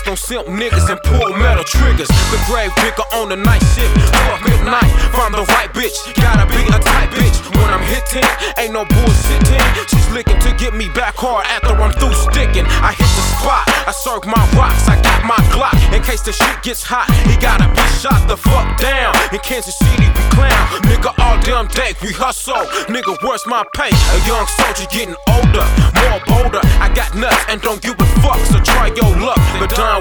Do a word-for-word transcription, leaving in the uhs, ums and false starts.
on simp niggas and pull metal triggers. The grave digger on the night shift, up midnight, find the right bitch. Gotta be a tight bitch. When I'm hitting, ain't no bullshitting. She's licking to get me back hard after I'm through sticking. I hit the spot, I serve my rocks, I got my Glock. In case the shit gets hot, he gotta be shot the fuck down. In Kansas City we clown, nigga all damn day we hustle. Nigga, where's my pay? A young soldier getting older, more bolder. I got nuts and don't give a fuck, so try your luck. But Don